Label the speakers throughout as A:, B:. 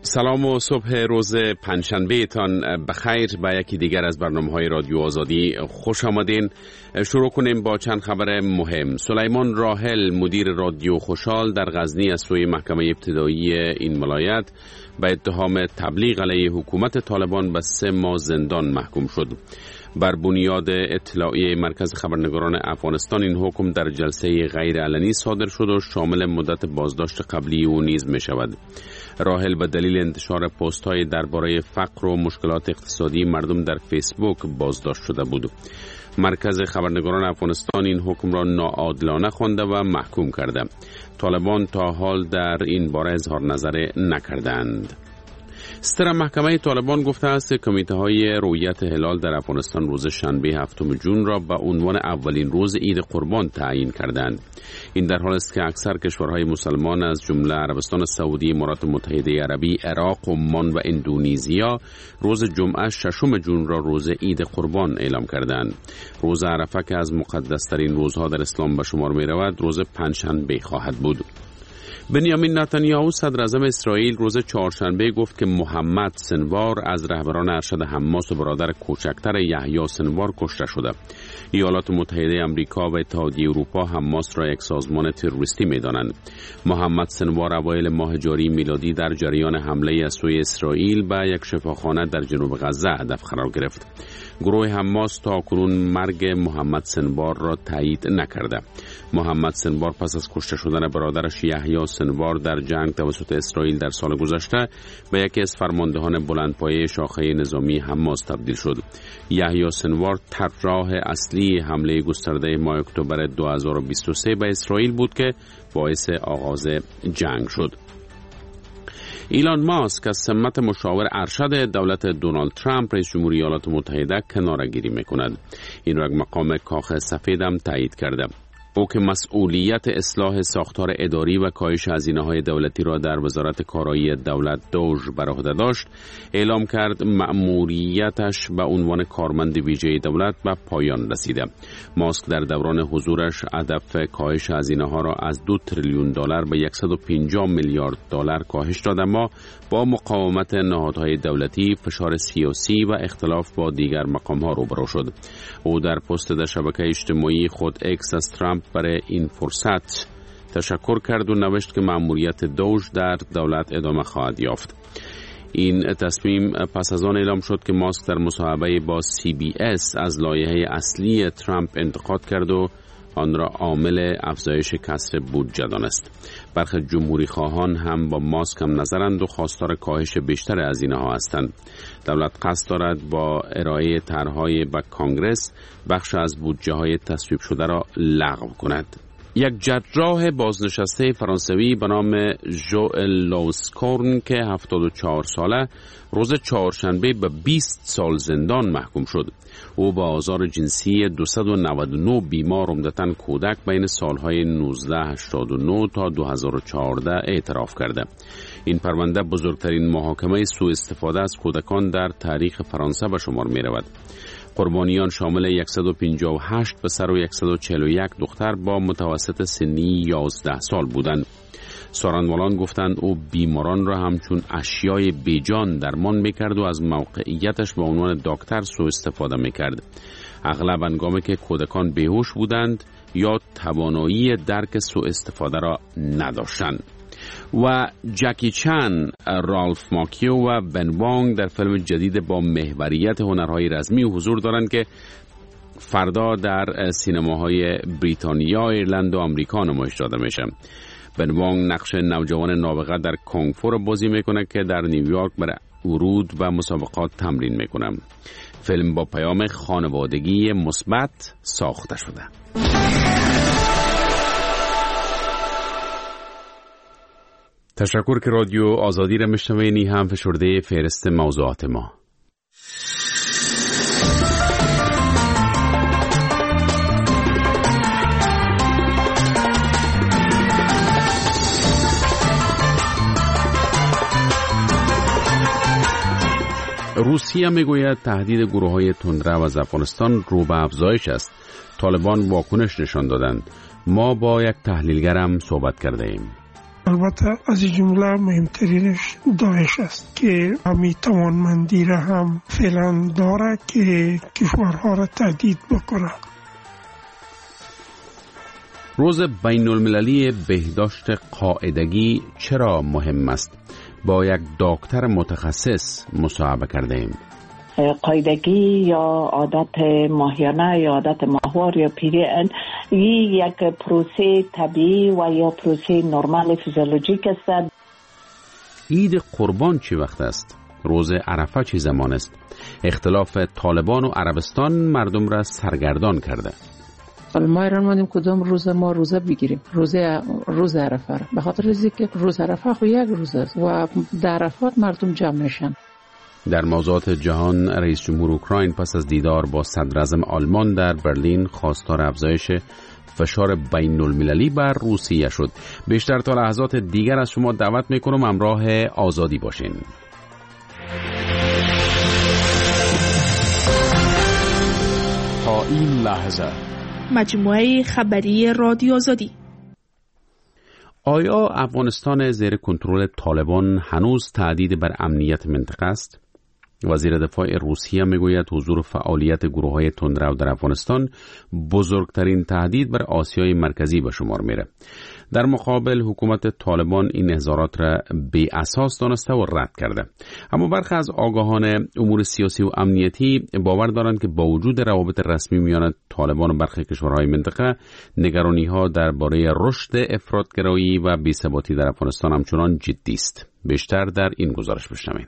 A: سلام و صبح روز پنجشنبه تان بخیر. به یکی دیگر از برنامه‌های رادیو آزادی خوش آمدین. شروع کنیم با چند خبر مهم. سلیمان راحل مدیر رادیو خوشحال در غزنی از سوی محکمه ابتدایی این ولایت به اتهام تبلیغ علیه حکومت طالبان به 3 ماه زندان محکوم شد. بر بنیاد اطلاعیه مرکز خبرنگاران افغانستان این حکم در جلسه غیر علنی صادر شد و شامل مدت بازداشت قبلی او نیز می شود. راحل به دلیل انتشار پست‌های درباره فقر و مشکلات اقتصادی مردم در فیسبوک بازداشت شده بود. مرکز خبرنگاران افغانستان این حکم را ناعادلانه خوانده و محکوم کرده. طالبان تا حال در این باره اظهار نظر نکردند. ستر محکمه طالبان گفته است که کمیته های رویت هلال در افغانستان روز شنبه 7 جون را به عنوان اولین روز عید قربان تعیین کردند. این در حالی است که اکثر کشورهای مسلمان از جمله عربستان سعودی، امارات متحده عربی، عراق، عمان و اندونزیا روز جمعه 6 جون را روز عید قربان اعلام کردند. روز عرفه که از مقدس‌ترین روزها در اسلام به شمار می رود روز پنجشنبه خواهد بود. بنیامین نتانیاهو صدر اعظم اسرائیل روز چهارشنبه گفت که محمد سنوار از رهبران ارشد حماس و برادر کوچکتر یحیی سنوار کشته شده. ایالات متحده آمریکا و اتحادیه اروپا حماس را یک سازمان تروریستی می‌دانند. محمد سنوار اوایل ماه جاری میلادی در جریان حمله از سوی اسرائیل به یک شفاخانه در جنوب غزه هدف قرار گرفت. گروه حماس تا کنون مرگ محمد سنوار را تایید نکرده. محمد سنوار پس از کشته شدن برادرش یحیی سنوار در جنگ توسط اسرائیل در سال گذشته به یکی از فرماندهان بلندپایه شاخه نظامی حماس تبدیل شد. یحیی سنوار طراح اصلی حمله گسترده ماه اکتبر 2023 به اسرائیل بود که باعث آغاز جنگ شد. ایلان ماسک از سمت مشاور ارشد دولت دونالد ترامپ رئیس جمهوری ایالات متحده کناره‌گیری می‌کند. این را مقام کاخ سفید هم تایید کرده. او که مسئولیت اصلاح ساختار اداری و کاهش هزینه‌های دولتی را در وزارت کارایی دولت دوژ بر عهده داشت، اعلام کرد مأموریتش به عنوان کارمند ویژه دولت به پایان رسیده. ماسک در دوران حضورش هدف کاهش هزینه‌ها را از 2 تریلیون دلار به 150 میلیارد دلار کاهش داد، اما با مقاومت نهادهای دولتی، فشار سیاسی و اختلاف با دیگر مقام‌ها روبرو شد. او در پست در شبکه اجتماعی خود اکس از ترامپ برای این فرصت تشکر کرد و نوشت که مأموریت دوج در دولت ادامه خواهد یافت. این تصمیم پس از آن اعلام شد که ماسک در مصاحبه با CBS از لایحه اصلی ترامپ انتقاد کرد و آن را عامل افزایش کسر بودجه دانست. برخی جمهوری خواهان هم با ماسک هم نظرند و خواستار کاهش بیشتر هزینه‌ها هستند. دولت قصد دارد با ارائه طرح‌های به کانگرس بخش از بودجه‌های تصویب شده را لغو کند. یک جراح بازنشسته فرانسوی به نام ژوئل لوسکورن که 74 ساله روز چهارشنبه به 20 سال زندان محکوم شد. او با آزار جنسی 299 بیمار عمدتاً کودک بین سالهای 1989 تا 2014 اعتراف کرده. این پرونده بزرگترین محاکمه سوء استفاده از کودکان در تاریخ فرانسه به شمار می رود. قربانیان شامل 158 پسر و 141 دختر با متوسط سنی 11 سال بودند. سارنوالان گفتند او بیماران را همچون اشیای بیجان درمان میکرد و از موقعیتش به عنوان دکتر سوء استفاده میکرد. اغلب هنگامی که کودکان بیهوش بودند یا توانایی درک سوء استفاده را نداشتند. و جکی چن، رالف ماکیو و بن وانگ در فیلم جدید با محوریت هنرهای رزمی حضور دارند که فردا در سینماهای بریتانیا، ایرلند و آمریکا نمایش داده میشه. بن وانگ نقش نوجوان نابغه در کونگ فو را بازی میکنه که در نیویورک برای ورود و مسابقات تمرین میکنه. فیلم با پیام خانوادگی مثبت ساخته شده. تشکر که رادیو آزادی را میشنوین. هم فشرده فهرست موضوعات ما. روسیه میگوید تهدید گروه‌های تندرو از افغانستان رو به افزایش است. طالبان واکنش نشان دادند. ما با یک تحلیلگر هم صحبت کرده ایم.
B: البته از این جمله مهمترینش داعش است که همین توانمندی را هم فعلا داره که کشورها را تهدید بکنه.
A: روز بین المللی بهداشت قاعدگی چرا مهم است؟ با یک دکتر متخصص مصاحبه کرده ایم.
C: قاعدگی یا عادت ماهیانه یا عادت ماهوار یا پیریان یک پروسه طبیعی و یا پروسه نرمال فیزیولوژیک است.
A: عید قربان چه وقت است؟ روز عرفه چه زمان است؟ اختلاف طالبان و عربستان مردم را سرگردان کرده.
D: ما ایران ماندیم کدام روز ما روزه بگیریم؟ روز عرفه را. به خاطر اینکه روز عرفه خو یک روز است و در عرفات مردم جمع میشن.
A: در موضوعات جهان، رئیس جمهور اوکراین پس از دیدار با صدر اعظم آلمان در برلین خواستار افزایش فشار بین المللی بر روسیه شد. بیشتر تا لحظات دیگر از شما دعوت میکنم همراه آزادی باشین.
E: تا این لحظه
F: مجموعه خبری رادیو آزادی.
A: آیا افغانستان زیر کنترل طالبان هنوز تهدید بر امنیت منطقه است؟ وزیر دفاع روسیه میگوید حضور فعالیت گروه‌های تندرو در افغانستان بزرگترین تهدید بر آسیای مرکزی به شمار میره. در مقابل حکومت طالبان این اظهارات را بی اساس دانسته و رد کرده. اما برخی از آگاهان امور سیاسی و امنیتی باور دارند که با وجود روابط رسمی میان طالبان و برخی کشورهای منطقه، نگرانی‌ها درباره رشد افراطگرایی و بی‌ثباتی در افغانستان همچنان جدی است. بیشتر در این گزارش بشنوید.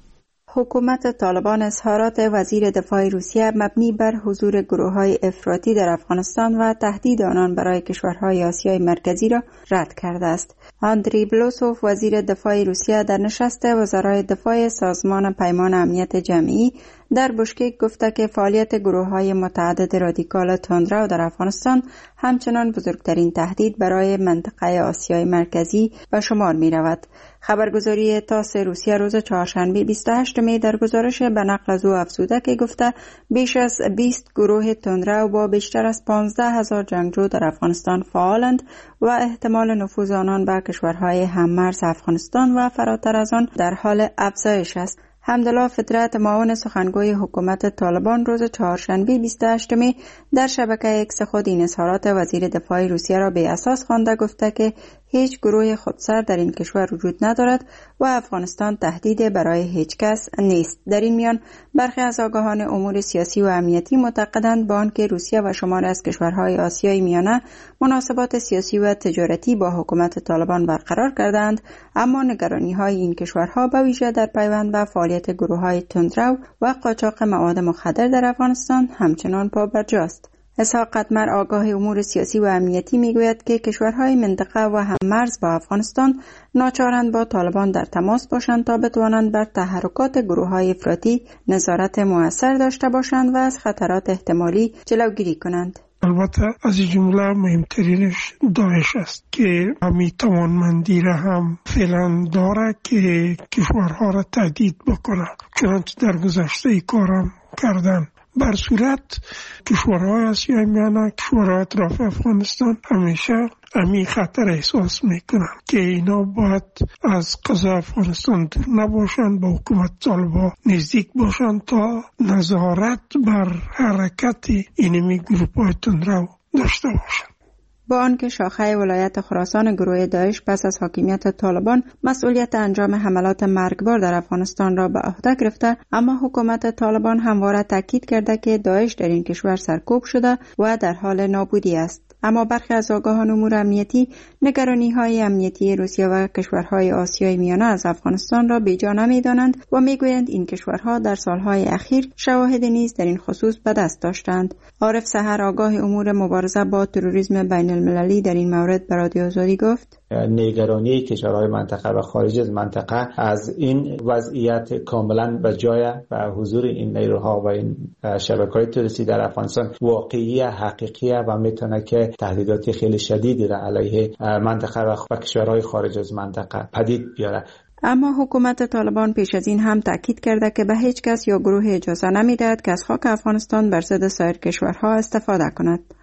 G: حکومت طالبان اظهارات وزیر دفاع روسیه مبنی بر حضور گروه‌های افراطی در افغانستان و تهدید آنان برای کشورهای آسیای مرکزی را رد کرده است. آندری بلوسوف وزیر دفاع روسیه در نشست وزرای دفاع سازمان پیمان امنیت جمعی در بشکک گفته که فعالیت گروه‌های متعدد رادیکال تندرو در افغانستان همچنان بزرگترین تهدید برای منطقه آسیای مرکزی به شمار می‌رود. خبرگزاری تاس روسیه روز چهارشنبه 28 می در گزارش به نقل از او افزوده که گفته بیش از 20 گروه تندرو با بیشتر از 15,000 جنگجو در افغانستان فعالند و احتمال نفوذ آنان به کشورهای هممرز افغانستان و فراتر از آن در حال افزایش است. حمدالله فطرت معاون سخنگوی حکومت طالبان روز چهارشنبه 28 می در شبکه اکس خود این اظهارات وزیر دفاع روسیه را بی اساس خوانده گفته که هیچ گروه خودسر در این کشور وجود ندارد و افغانستان تهدید برای هیچ کس نیست. در این میان برخی از آگاهان امور سیاسی و امنیتی معتقدند با آنکه روسیه و شماری از کشورهای آسیای میانه مناسبات سیاسی و تجارتی با حکومت طالبان برقرار کردند، اما نگرانی‌های این کشورها به ویژه در پیوند به فعالیت گروه‌های تندرو و قاچاق مواد مخدر در افغانستان همچنان پابرجاست. اسحاق قدمر آگاه امور سیاسی و امنیتی میگوید که کشورهای منطقه و هممرز با افغانستان ناچارند با طالبان در تماس باشند تا بتوانند بر تحرکات گروه‌های افراطی نظارت مؤثر داشته باشند و از خطرات احتمالی جلوگیری کنند.
B: البته از این جمله مهمترینش داعش است که همین توانمندی را هم فعلا داره که کشورها را تهدید بکنه، چنانچه در گذشته کارم کردن. بر صورت کشورهای آسیای میانه، کشورهای اطراف افغانستان همیشه همین خطر احساس میکنن که اینا باید از قضا افغانستان دور نباشند، با حکومت طالبان نزدیک باشند تا نظارت بر حرکت اینمی گروه‌های تندرو داشته باشند.
G: با آنکه شاخه ولایت خراسان گروه داعش پس از حاکمیت طالبان مسئولیت انجام حملات مرگبار در افغانستان را به عهده گرفته، اما حکومت طالبان همواره تاکید کرده که داعش در این کشور سرکوب شده و در حال نابودی است. اما برخی از آگاهان امور امنیتی نگرانی‌های امنیتی روسیه و کشورهای آسیای میانه از افغانستان را بی‌جا نمی‌دانند و می‌گویند این کشورها در سالهای اخیر شواهد نیز در این خصوص به دست داشتند. عارف سحر آگاه امور مبارزه با تروریسم بین المللی در این مورد به رادیو آزادی گفت:
H: نگرانی کشورهای منطقه و خارج از منطقه از این وضعیت کاملا به جای و حضور این نیروها و این شبکه‌های تروریستی در افغانستان واقعی حقیقیه و میتونه که تهدیدات خیلی شدیدی را علیه منطقه و کشورهای خارج از منطقه پدید بیاره.
G: اما حکومت طالبان پیش از این هم تاکید کرده که به هیچ کس یا گروه اجازه نمی‌دهد که از خاک افغانستان بر ضد سایر کشورها استفاده کند.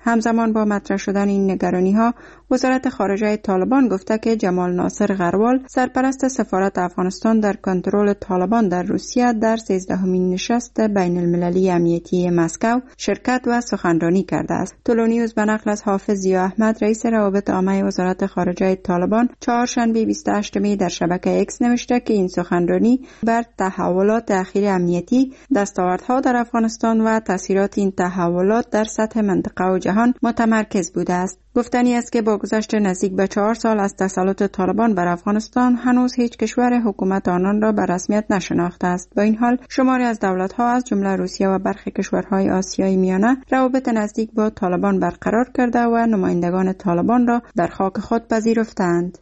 G: همزمان با مطرح شدن این نگرانی‌ها، وزارت خارجه طالبان گفته که جمال ناصر غروال، سرپرست سفارت افغانستان در کنترل طالبان در روسیه، در 13مین نشست بین المللی امنیتی مسکو شرکت و سخنرانی کرده است. تولونیوز به نقل از حافظ ضیا احمد، رئیس روابط عامه وزارت خارجه طالبان، چهارشنبه 28 می در شبکه اکس نوشته که این سخنرانی بر تحولات اخیر امنیتی، دستاوردها در افغانستان و تاثیرات این تحولات در سطح منطقه و جهان متمرکز بوده است. گفتنی است که با گذشت نزدیک به 4 سال از تسلط طالبان بر افغانستان، هنوز هیچ کشور حکومت آنان را به رسمیت نشناخته است. با این حال شماری از دولت‌ها از جمله روسیه و برخی کشورهای آسیای میانه روابط نزدیک با طالبان برقرار کرده و نمایندگان طالبان را در خاک خود پذیرفتند.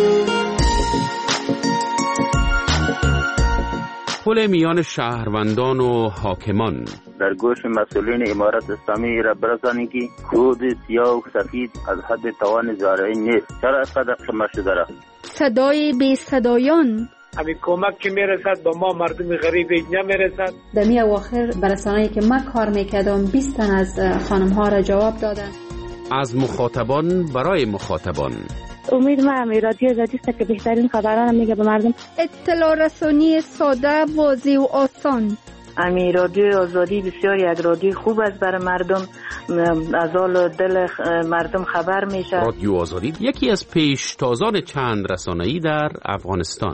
A: پل میان شهروندان و حاکمان
I: در گوش مسئولین امارت اسلامی را برسانید که خود سیاه و سفید از حد توان زارعی نیست. چرا اینقدر خمه شده را؟
J: صدای بی صدایان،
K: همین کمک که میرسد با ما مردم غریب نمیرسد.
L: در می اواخر برسانه‌ای که من کار میکردم 20 تن از خانم ها را جواب دادن.
A: از مخاطبان برای مخاطبان.
M: امید من رادیو آزادی است که بهترین خبران میگه به مردم.
J: اطلاع رسانی ساده، واضح و آسان.
C: امی رادیو آزادی بسیار یک رادیو خوب است برای مردم، از حال دل مردم خبر میشه.
A: رادیو آزادی یکی از پیشتازان چند رسانه‌ای در افغانستان.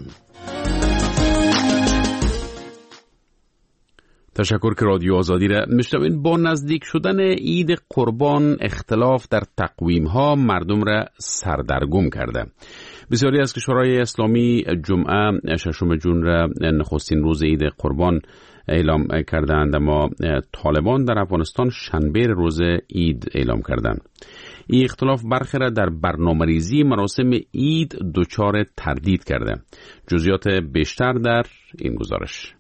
A: تشکر که رادیو آزادی را میشنوین. با نزدیک شدن عید قربان اختلاف در تقویم‌ها مردم را سردرگم کرده. بسیاری از کشورهای اسلامی جمعه 6 جون را نخستین روز عید قربان اعلام کردند، اما طالبان در افغانستان شنبه روز عید اعلام کردند. این اختلاف برخی را در برنامه‌ریزی مراسم عید دچار تردید کرده. جزئیات بیشتر در این گزارش.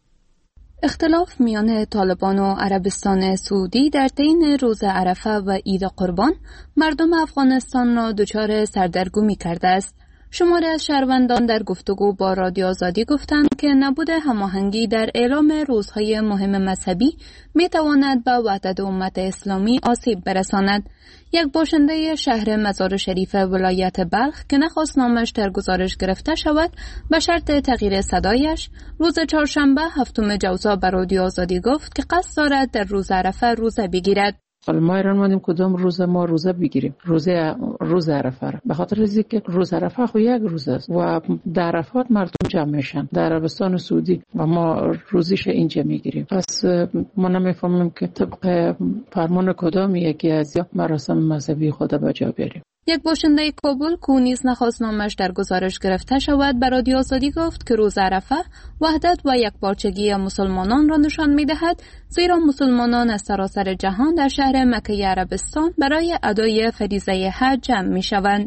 N: اختلاف میان طالبان و عربستان سعودی در طی روز عرفه و عید قربان مردم افغانستان را دچار سردرگمی کرده است. شماری از شهروندان در گفتگو با رادیو آزادی گفتند که نبود هماهنگی در اعلام روزهای مهم مذهبی میتواند به وحدت امت اسلامی آسیب برساند. یک باشنده شهر مزار شریف ولایت بلخ که نخواست نامش در گزارش گرفته شود به شرط تغییر صدایش، روز چهارشنبه 7 جوزا به رادیو آزادی گفت که قصد دارد در روز عرفه روزه بگیرد.
D: ما ایران مانیم کدام روز ما روزه بگیریم؟ روز عرفه را. به خاطر اینکه روز عرفه خو یک روز است و در عرفات مردم جمع میشن در عربستان سعودی و ما روزیش اینجا میگیریم. پس ما نمیفهمیم که طبق فرمان کدام یکی از مراسم مذهبی خود به جا بیاریم.
N: یک باشنده کابل که نیز نخواست نامش در گزارش گرفته شود به رادیو آزادی گفت که روز عرفه وحدت و یکپارچگی مسلمانان را نشان می‌دهد، زیرا مسلمانان از سراسر جهان در شهر مکه عربستان برای ادای فریضه حج جمع می‌شوند.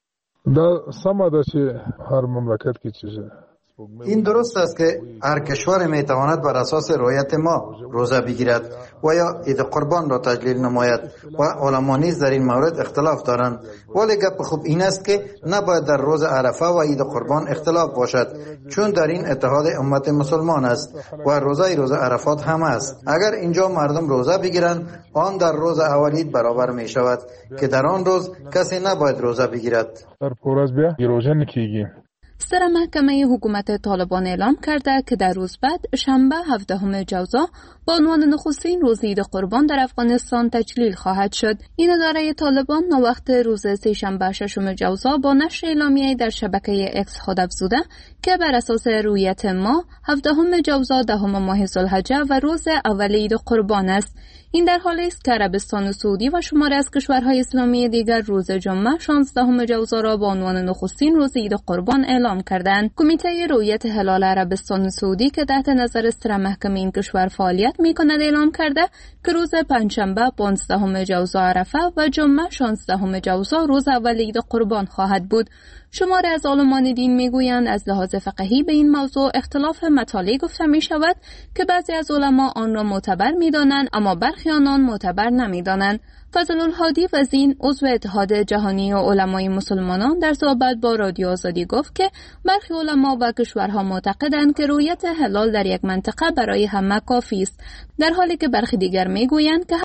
O: در سمادش هر مملکت کی چیزه.
P: این درست است که هر کشور میتواند بر اساس رعایت ما روزه بگیرد و یا عید قربان را تجلیل نماید و علما نیز در این مورد اختلاف دارند، ولی گپ خوب این است که نباید در روز عرفه و عید قربان اختلاف باشد، چون در این اتحاد امت مسلمان است و روزه عرفات هم است. اگر اینجا مردم روزه بگیرند، آن در روز اول عید برابر می شود که در آن روز کسی نباید روزه بگیرد.
O: در پورز بیا روزه نکیگیم.
N: سر محکمه حکومت طالبان اعلام کرده که در روز بعد شنبه 17 جوزا با عنوان نخستین روز عید قربان در افغانستان تجلیل خواهد شد. این اداره طالبان وقت روز سه‌شنبه 6 جوزا با نشر اعلامیه در شبکه اکس خود افزوده که بر اساس رویت ما 17 جوزا 10 ماه ذوالحجه و روز اول عید قربان است. این در حالی است که عربستان سعودی و شماری از کشورهای اسلامی دیگر روز جمعه 16 جوزا را با عنوان نخستین روز عید قربان اعلام کردند. کمیته رویت هلال عربستان سعودی که تحت نظر سر محکمه این کشور فعالیت می‌کند اعلام کرده که روز پنجشنبه 15 جوزا عرفه و جمعه 16 جوزا روز اول عید قربان خواهد بود. شماری از عالمان دین میگویند از لحاظ فقهی به این موضوع اختلاف مطالع گفته می شود که بعضی از علما آن را معتبر می دانند اما برخی آنان معتبر نمی دانند. فضل الهادی وزین عضو اتحاد جهانی و علمای مسلمانان در صحبت با رادیو آزادی گفت که برخی علما و کشورها معتقدند که رؤیت هلال در یک منطقه برای همه کافی است، در حالی که برخی دیگر میگویند که